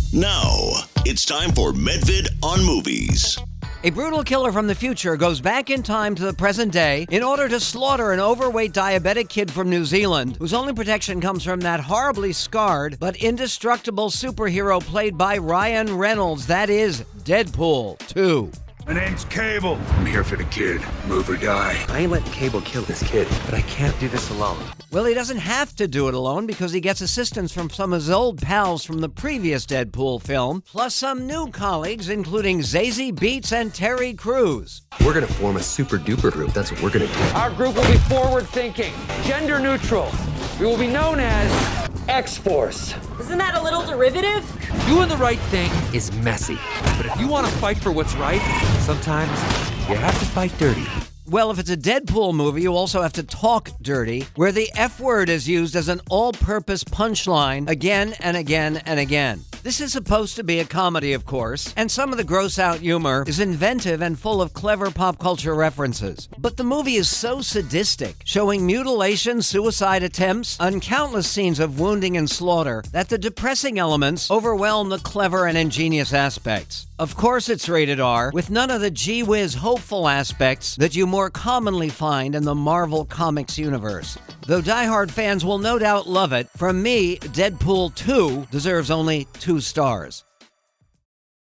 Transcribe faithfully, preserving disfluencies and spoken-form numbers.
Now, it's time for Medvid on Movies. A brutal killer from the future goes back in time to the present day in order to slaughter an overweight diabetic kid from New Zealand, whose only protection comes from that horribly scarred but indestructible superhero played by Ryan Reynolds. That is Deadpool two. My name's Cable. I'm here for the kid. Move or die. I ain't letting Cable kill this kid, but I can't do this alone. Well, he doesn't have to do it alone because he gets assistance from some of his old pals from the previous Deadpool film, plus some new colleagues, including Zazie Beetz and Terry Crews. We're gonna form a super duper group. That's what we're gonna do. Our group will be forward-thinking, gender-neutral. We will be known as X-Force. Isn't that a little derivative? Doing the right thing is messy. But if you want to fight for what's right, sometimes you have to fight dirty. Well, if it's a Deadpool movie, you also have to talk dirty, where the F word is used as an all-purpose punchline again and again and again. This is supposed to be a comedy, of course, and some of the gross-out humor is inventive and full of clever pop culture references. But the movie is so sadistic, showing mutilation, suicide attempts, and countless scenes of wounding and slaughter, that the depressing elements overwhelm the clever and ingenious aspects. Of course it's rated R, with none of the gee-whiz hopeful aspects that you more commonly find in the Marvel Comics universe. Though diehard fans will no doubt love it, from me, Deadpool two deserves only two stars.